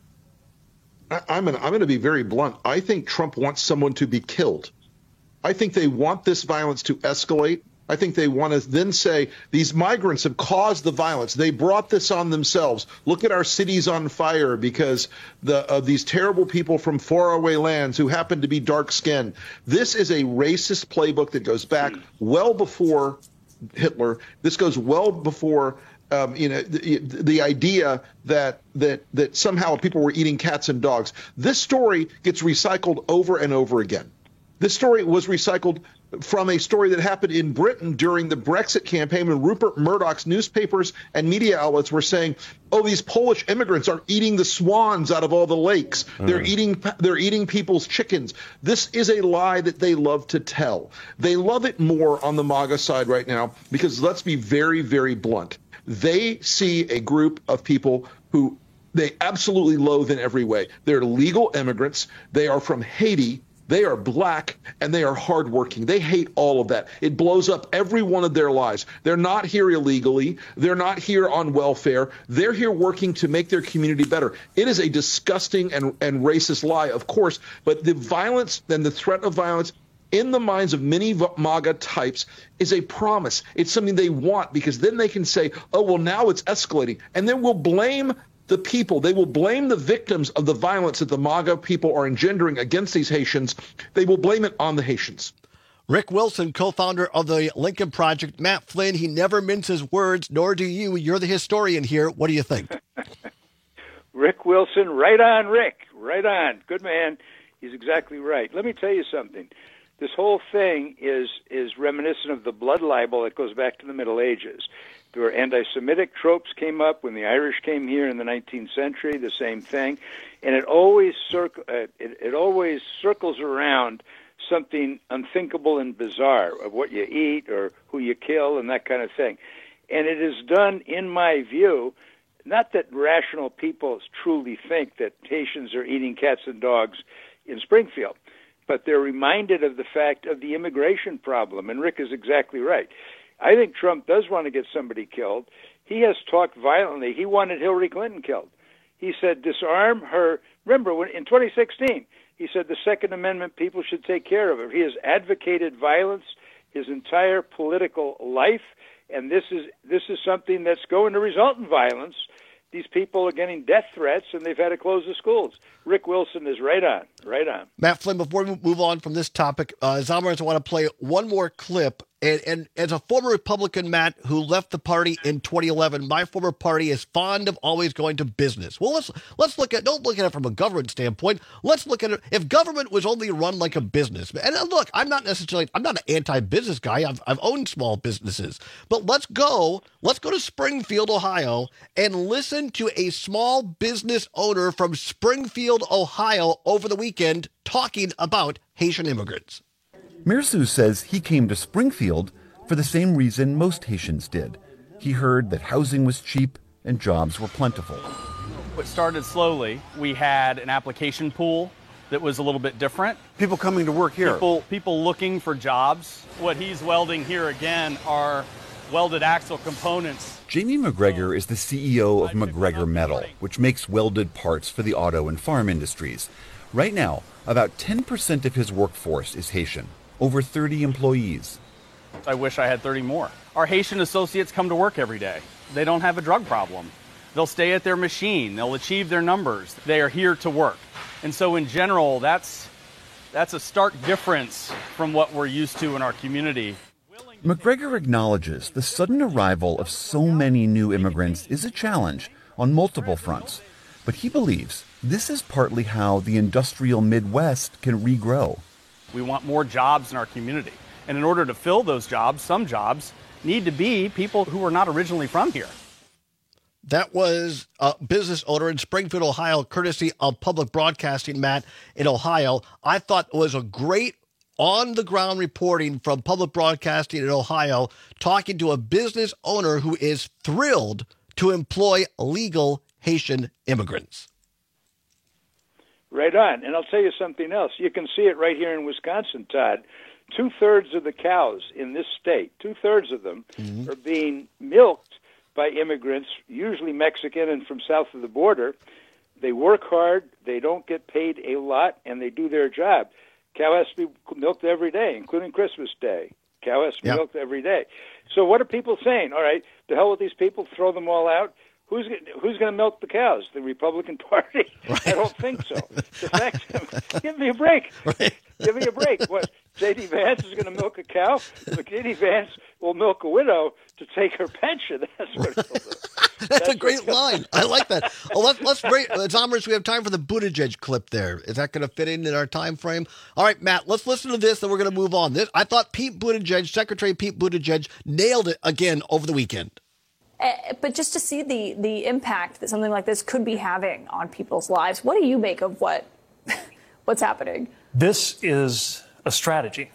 I'm going to be very blunt. I think Trump wants someone to be killed. I think they want this violence to escalate. I think they want to then say these migrants have caused the violence. They brought this on themselves. Look at our cities on fire because of these terrible people from faraway lands who happen to be dark-skinned. This is a racist playbook that goes back well before Hitler. This goes well before the idea that somehow people were eating cats and dogs. This story gets recycled over and over again. This story was recycled from a story that happened in Britain during the Brexit campaign when Rupert Murdoch's newspapers and media outlets were saying, oh, these Polish immigrants are eating the swans out of all the lakes. They're eating people's chickens. This is a lie that they love to tell. They love it more on the MAGA side right now because, let's be very, very blunt, they see a group of people who they absolutely loathe in every way. They're legal immigrants. They are from Haiti. They are black, and they are hardworking. They hate all of that. It blows up every one of their lives. They're not here illegally. They're not here on welfare. They're here working to make their community better. It is a disgusting and racist lie, of course, but the violence and the threat of violence in the minds of many MAGA types is a promise. It's something they want because then they can say, oh, well, now it's escalating. And then we'll blame the people. They will blame the victims of the violence that the MAGA people are engendering against these Haitians. They will blame it on the Haitians. Rick Wilson, co-founder of the Lincoln Project. Matt Flynn, he never minces words, nor do you. You're the historian here. What do you think? Rick Wilson, right on, Rick. Right on. Good man. He's exactly right. Let me tell you something. This whole thing is reminiscent of the blood libel that goes back to the Middle Ages. There were anti-Semitic tropes came up when the Irish came here in the 19th century, the same thing. And it always circles around something unthinkable and bizarre of what you eat or who you kill and that kind of thing. And it is done, in my view, not that rational people truly think that Haitians are eating cats and dogs in Springfield, but they're reminded of the fact of the immigration problem. And Rick is exactly right. I think Trump does want to get somebody killed. He has talked violently. He wanted Hillary Clinton killed. He said disarm her. Remember, in 2016, he said the Second Amendment people should take care of her. He has advocated violence his entire political life, and this is something that's going to result in violence. These people are getting death threats, and they've had to close the schools. Rick Wilson is right on, right on. Matt Flynn, before we move on from this topic, Zalmars, I want to play one more clip. And as a former Republican, Matt, who left the party in 2011, my former party is fond of always going to business. Well, let's look at, don't look at it from a government standpoint. Let's look at it if government was only run like a business. And look, I'm not an anti-business guy. I've owned small businesses. But let's go to Springfield, Ohio, and listen to a small business owner from Springfield, Ohio over the weekend talking about Haitian immigrants. Mirsu says he came to Springfield for the same reason most Haitians did. He heard that housing was cheap and jobs were plentiful. It started slowly. We had an application pool that was a little bit different. People coming to work here. People looking for jobs. What he's welding here again are welded axle components. Jamie McGregor is the CEO of McGregor Metal, which makes welded parts for the auto and farm industries. Right now, about 10% of his workforce is Haitian, over 30 employees. I wish I had 30 more. Our Haitian associates come to work every day. They don't have a drug problem. They'll stay at their machine. They'll achieve their numbers. They are here to work. And so in general, that's a stark difference from what we're used to in our community. McGregor acknowledges the sudden arrival of so many new immigrants is a challenge on multiple fronts, but he believes this is partly how the industrial Midwest can regrow. We want more jobs in our community. And in order to fill those jobs, some jobs need to be people who are not originally from here. That was a business owner in Springfield, Ohio, courtesy of Public Broadcasting, Matt, in Ohio. I thought it was a great on-the-ground reporting from Public Broadcasting in Ohio, talking to a business owner who is thrilled to employ legal Haitian immigrants. Right on. And I'll tell you something else. You can see it right here in Wisconsin, Todd. 2/3 of the cows in this state, 2/3 of them, are being milked by immigrants, usually Mexican and from south of the border. They work hard, they don't get paid a lot, and they do their job. Cow has to be milked every day, including Christmas Day. Cow has to be milked every day. So what are people saying? All right, to hell with these people, throw them all out. Who's going to milk the cows? The Republican Party? Right. I don't think so. The fact, give me a break. Right. Give me a break. What, J.D. Vance is going to milk a cow? J.D. Vance will milk a widow to take her pension. That's what he'll do. That's a great line. I like that. Oh, let's break. Thomas, we have time for the Buttigieg clip there. Is that going to fit in our time frame? All right, Matt, let's listen to this, then we're going to move on. I thought Pete Buttigieg, Secretary Pete Buttigieg, nailed it again over the weekend. But just to see the impact that something like this could be having on people's lives, what do you make of what's happening? This is a strategy,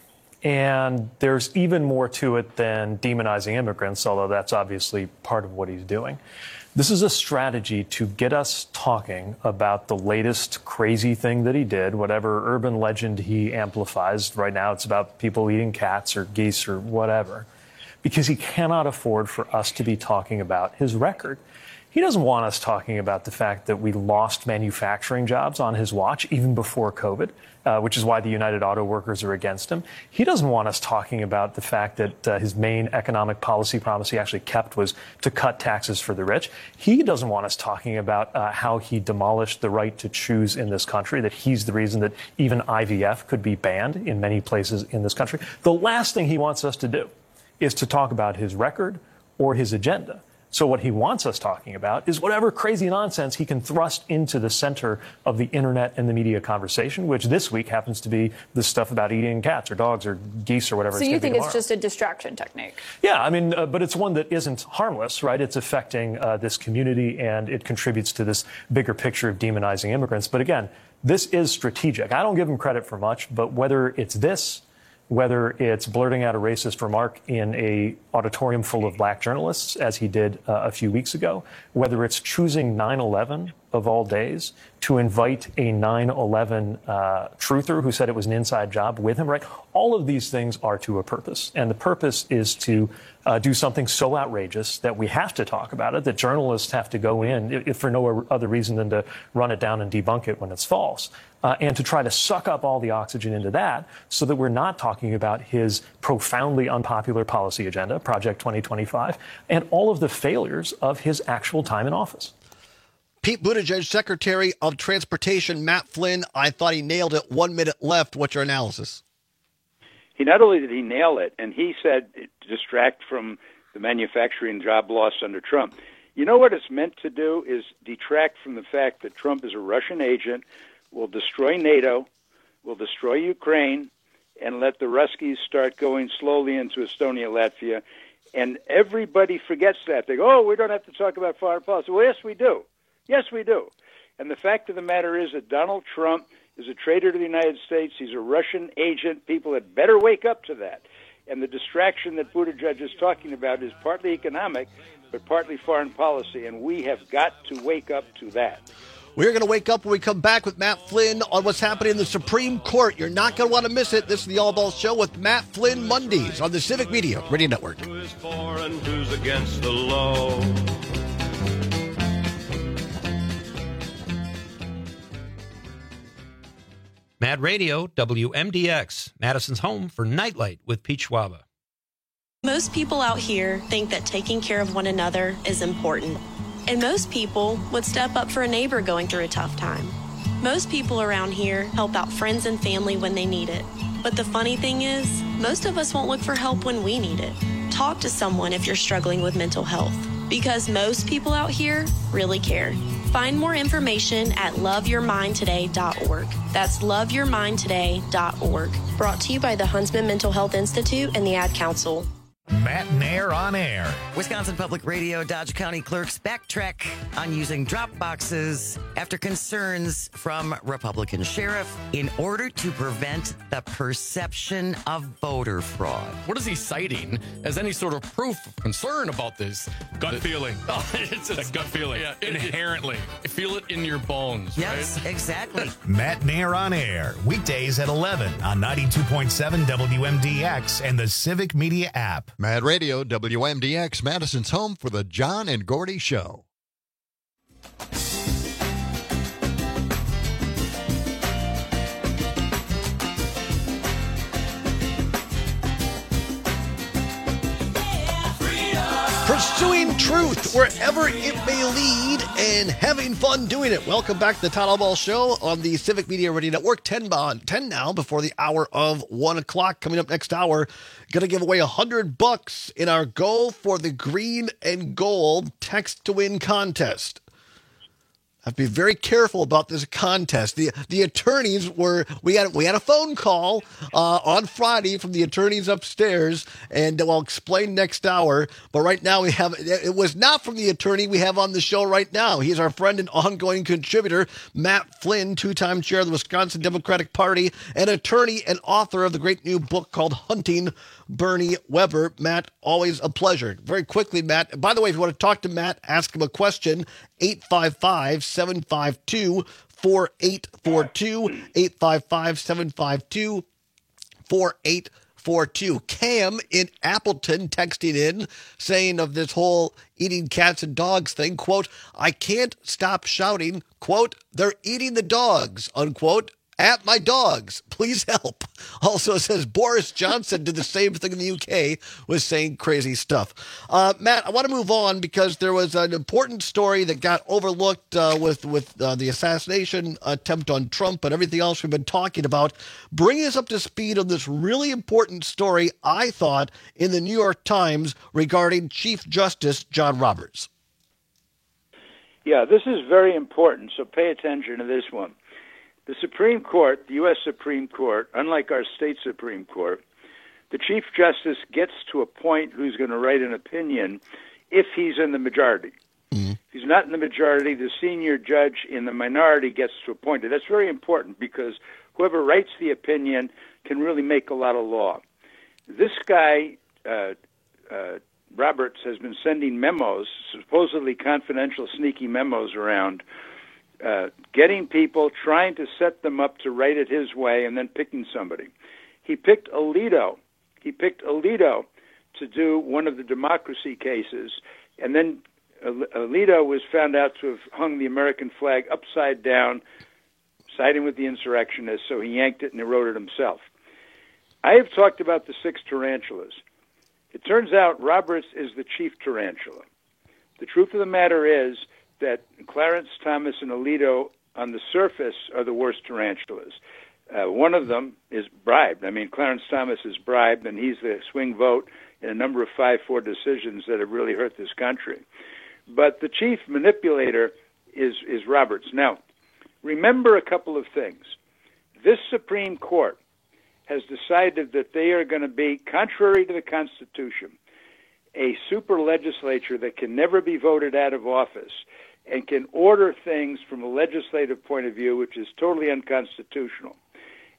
and there's even more to it than demonizing immigrants, although that's obviously part of what he's doing. This is a strategy to get us talking about the latest crazy thing that he did, whatever urban legend he amplifies. Right now it's about people eating cats or geese or whatever, because he cannot afford for us to be talking about his record. He doesn't want us talking about the fact that we lost manufacturing jobs on his watch, even before COVID, which is why the United Auto Workers are against him. He doesn't want us talking about the fact that his main economic policy promise he actually kept was to cut taxes for the rich. He doesn't want us talking about how he demolished the right to choose in this country, that he's the reason that even IVF could be banned in many places in this country. The last thing he wants us to do is to talk about his record or his agenda. So what he wants us talking about is whatever crazy nonsense he can thrust into the center of the internet and the media conversation, which this week happens to be the stuff about eating cats or dogs or geese or whatever. So you think it's just a distraction technique? Yeah, I mean, but it's one that isn't harmless, right? It's affecting this community, and it contributes to this bigger picture of demonizing immigrants. But again, this is strategic. I don't give him credit for much, but whether it's this, whether it's blurting out a racist remark in a auditorium full of black journalists, as he did a few weeks ago, whether it's choosing 9/11 of all days to invite a 9/11 truther who said it was an inside job with him, right? All of these things are to a purpose. And the purpose is to do something so outrageous that we have to talk about it, that journalists have to go in, if for no other reason than to run it down and debunk it when it's false. And to try to suck up all the oxygen into that so that we're not talking about his profoundly unpopular policy agenda, Project 2025, and all of the failures of his actual time in office. Pete Buttigieg, Secretary of Transportation, Matt Flynn, I thought he nailed it. 1 minute left. What's your analysis? He not only did he nail it, and he said to distract from the manufacturing job loss under Trump. You know what it's meant to do is detract from the fact that Trump is a Russian agent, will destroy NATO, will destroy Ukraine, and let the Ruskies start going slowly into Estonia, Latvia. And everybody forgets that. They go, oh, we don't have to talk about foreign policy. Well, yes, we do. Yes, we do. And the fact of the matter is that Donald Trump is a traitor to the United States. He's a Russian agent. People had better wake up to that. And the distraction that Buttigieg is talking about is partly economic, but partly foreign policy, and we have got to wake up to that. We're going to wake up when we come back with Matt Flynn on what's happening in the Supreme Court. You're not going to want to miss it. This is the All Ball Show with Matt Flynn Mondays on the Civic Media Radio Network. Who is for and who's against the law? Mad Radio, WMDX, Madison's home for Nightlight with Pete Schwaba. Most people out here think that taking care of one another is important. And most people would step up for a neighbor going through a tough time. Most people around here help out friends and family when they need it. But the funny thing is, most of us won't look for help when we need it. Talk to someone if you're struggling with mental health, because most people out here really care. Find more information at loveyourmindtoday.org. That's loveyourmindtoday.org. Brought to you by the Huntsman Mental Health Institute and the Ad Council. Matt Nair on air. Wisconsin Public Radio Dodge County clerks backtrack on using drop boxes after concerns from Republican sheriff in order to prevent the perception of voter fraud. What is he citing as any sort of proof of concern about this? Gut feeling. Oh, it's a gut feeling. Yeah, inherently. Feel it in your bones, yes, right? Exactly. Matt Nair on air. Weekdays at 11 on 92.7 WMDX and the Civic Media app. Mad Radio, WMDX, Madison's home for the John and Gordy Show. Pursuing truth wherever it may lead and having fun doing it. Welcome back to the Todd Ball Show on the Civic Media Radio Network. 10 now before the hour of 1 o'clock. Coming up next hour, going to give away $100 in our Go for the Green and Gold Text to Win contest. I have to be very careful about this contest. The attorneys we had a phone call on Friday from the attorneys upstairs, and I'll explain next hour. But right now it was not from the attorney we have on the show right now. He's our friend and ongoing contributor, Matt Flynn, two-time chair of the Wisconsin Democratic Party, and attorney and author of the great new book called Hunting Bernie Weber. Matt, always a pleasure. Very quickly, Matt. By the way, if you want to talk to Matt, ask him a question, 855-752-4842, 855-752-4842. Cam in Appleton texting in, saying of this whole eating cats and dogs thing, quote, I can't stop shouting, quote, they're eating the dogs, unquote, at my dogs. Please help. Also, it says Boris Johnson did the same thing in the UK, was saying crazy stuff. Matt, I want to move on because there was an important story that got overlooked with the assassination attempt on Trump and everything else we've been talking about. Bring us up to speed on this really important story, I thought, in the New York Times regarding Chief Justice John Roberts. Yeah, this is very important, so pay attention to this one. The Supreme Court, the U.S. Supreme Court, unlike our state Supreme Court, the Chief Justice gets to appoint who's going to write an opinion if he's in the majority. If he's not in the majority, the senior judge in the minority gets to appoint it. That's very important because whoever writes the opinion can really make a lot of law. This guy, Roberts, has been sending memos, supposedly confidential, sneaky memos around, getting people, trying to set them up to write it his way, and then picking somebody. He picked Alito. To do one of the democracy cases, and then Alito was found out to have hung the American flag upside down, siding with the insurrectionists, so he yanked it and he wrote it himself. I have talked about the 6 tarantulas. It turns out Roberts is the chief tarantula. The truth of the matter is that Clarence Thomas and Alito on the surface are the worst tarantulas. One of them is bribed. I mean, Clarence Thomas is bribed, and he's the swing vote in a number of 5-4 decisions that have really hurt this country. But the chief manipulator is Roberts. Now, remember a couple of things. This Supreme Court has decided that they are going to be, contrary to the Constitution, a super legislature that can never be voted out of office and can order things from a legislative point of view, which is totally unconstitutional.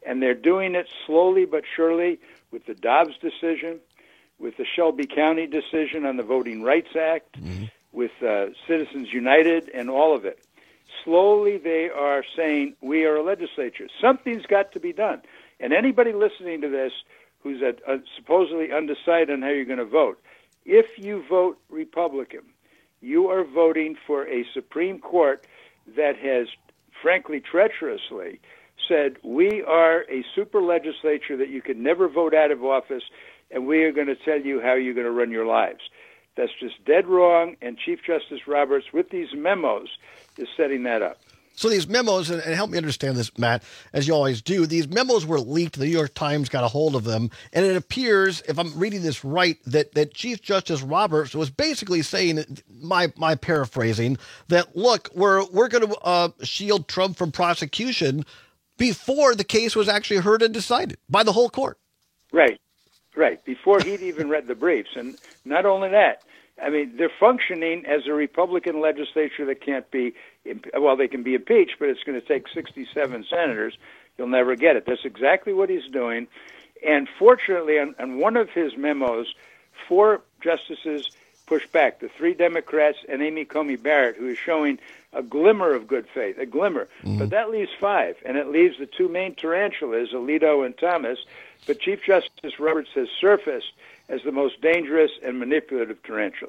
And they're doing it slowly but surely with the Dobbs decision, with the Shelby County decision on the Voting Rights Act, with Citizens United, and all of it. Slowly they are saying, we are a legislature. Something's got to be done. And anybody listening to this who's supposedly undecided on how you're going to vote, if you vote Republican, you are voting for a Supreme Court that has, frankly, treacherously said, we are a super legislature that you can never vote out of office, and we are going to tell you how you're going to run your lives. That's just dead wrong, and Chief Justice Roberts, with these memos, is setting that up. So these memos, and help me understand this, Matt, as you always do, these memos were leaked. The New York Times got a hold of them, and it appears, if I'm reading this right, that Chief Justice Roberts was basically saying, my paraphrasing, that, look, we're going to shield Trump from prosecution before the case was actually heard and decided by the whole court. Right. Before he'd even read the briefs. And not only that, I mean, they're functioning as a Republican legislature that can't be, well, they can be impeached, but it's going to take 67 senators. You'll never get it. That's exactly what he's doing. And fortunately, on one of his memos, 4 justices pushed back, the 3 Democrats and Amy Coney Barrett, who is showing a glimmer of good faith, a glimmer. But that leaves 5, and it leaves the 2 main tarantulas, Alito and Thomas. But Chief Justice Roberts has surfaced as the most dangerous and manipulative tarantula.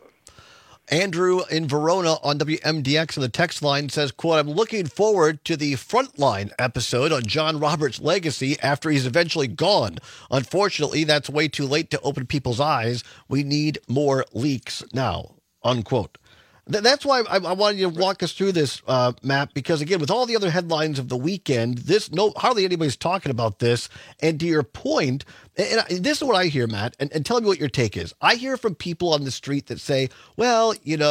Andrew in Verona on WMDX on the text line says, quote, I'm looking forward to the Frontline episode on John Roberts' legacy after he's eventually gone. Unfortunately, that's way too late to open people's eyes. We need more leaks now, unquote. That's why I wanted you to walk us through this, Matt, because, again, with all the other headlines of the weekend, hardly anybody's talking about this. And to your point, and this is what I hear, Matt, and tell me what your take is. I hear from people on the street that say, well,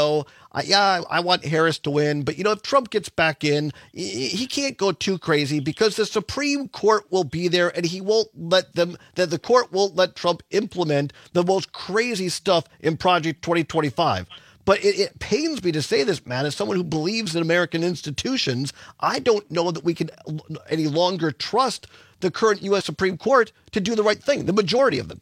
I want Harris to win, but, if Trump gets back in, he can't go too crazy because the Supreme Court will be there and the court won't let Trump implement the most crazy stuff in Project 2025. But it pains me to say this, Matt, as someone who believes in American institutions, I don't know that we can any longer trust the current U.S. Supreme Court to do the right thing, the majority of them.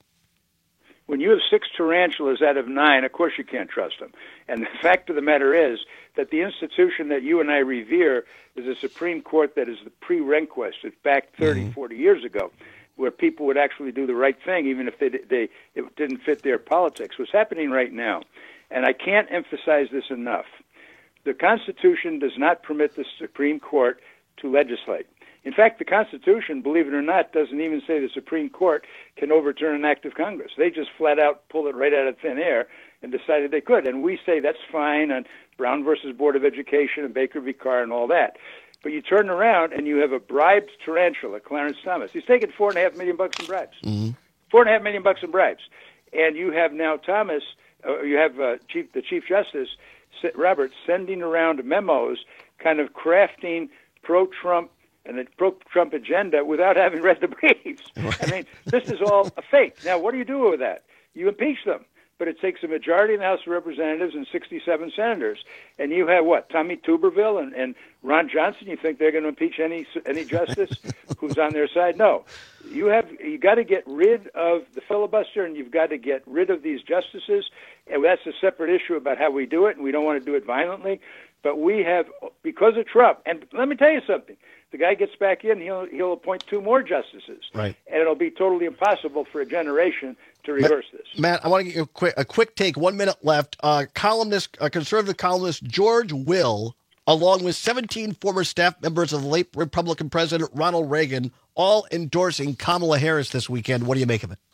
When you have 6 tarantulas out of 9, of course you can't trust them. And the fact of the matter is that the institution that you and I revere is a Supreme Court that is the pre-Rehnquist, back 30, 40 years ago, where people would actually do the right thing, even if it didn't fit their politics. What's happening right now, and I can't emphasize this enough, the Constitution does not permit the Supreme Court to legislate. In fact, the Constitution, believe it or not, doesn't even say the Supreme Court can overturn an act of Congress. They just flat out pulled it right out of thin air and decided they could. And we say that's fine on Brown versus Board of Education and Baker v. Carr and all that. But you turn around and you have a bribed tarantula, Clarence Thomas. He's taken $4.5 million in bribes. $4.5 million in bribes. And you have now Thomas, you have the Chief Justice, Roberts, sending around memos kind of crafting pro-Trump and the pro-Trump agenda without having read the briefs. Right. I mean, this is all a fake. Now, what do you do with that? You impeach them. But it takes a majority in the House of Representatives and 67 senators. And you have what? Tommy Tuberville and Ron Johnson? You think they're going to impeach any justice who's on their side? No. You got to get rid of the filibuster, and you've got to get rid of these justices. And that's a separate issue about how we do it, and we don't want to do it violently. But we have, because of Trump, and let me tell you something. The guy gets back in, he'll appoint 2 more justices. Right. And it'll be totally impossible for a generation to reverse this. Matt, I want to get you a quick take, 1 minute left. Conservative columnist George Will, along with 17 former staff members of the late Republican President Ronald Reagan, all endorsing Kamala Harris this weekend. What do you make of it?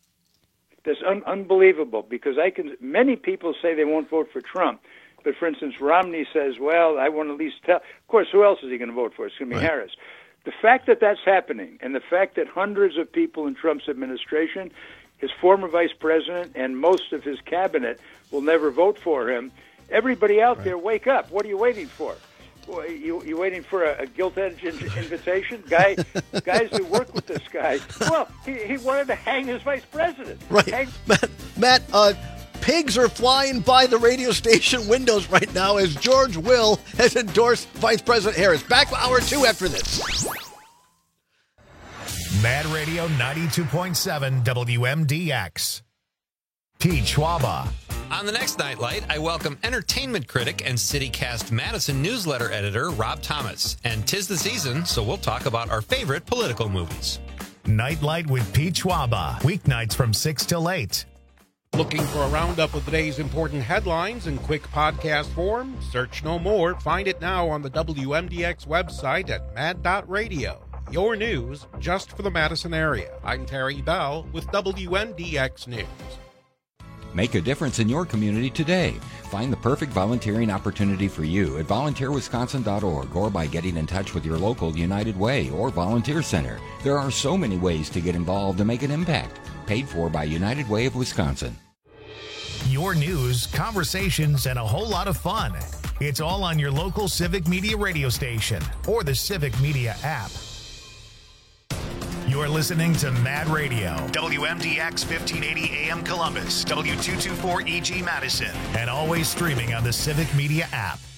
That's unbelievable, because many people say they won't vote for Trump. But, for instance, Romney says, well, I want to at least tell. Of course, who else is he going to vote for? It's going to be Harris. The fact that that's happening, and the fact that hundreds of people in Trump's administration, his former vice president, and most of his cabinet will never vote for him, everybody out there, wake up. What are you waiting for? You waiting for a gilt-edged invitation? Guys who work with this guy, well, he wanted to hang his vice president. Right. Matt, pigs are flying by the radio station windows right now as George Will has endorsed Vice President Harris. Back hour 2 after this. Mad Radio 92.7 WMDX. Pete Schwaba. On the next Nightlight, I welcome entertainment critic and CityCast Madison newsletter editor Rob Thomas. And 'tis the season, so we'll talk about our favorite political movies. Nightlight with Pete Schwaba. Weeknights from 6 till 8. Looking for a roundup of the day's important headlines in quick podcast form? Search no more. Find it now on the WMDX website at mad.radio. Your news just for the Madison area. I'm Terry Bell with WMDX News. Make a difference in your community today. Find the perfect volunteering opportunity for you at volunteerwisconsin.org or by getting in touch with your local United Way or Volunteer Center. There are so many ways to get involved and make an impact. Paid for by United Way of Wisconsin. Your news, conversations, and a whole lot of fun. It's all on your local Civic Media radio station or the Civic Media app. You're listening to Mad Radio, WMDX 1580 AM Columbus, W224 EG Madison, and always streaming on the Civic Media app.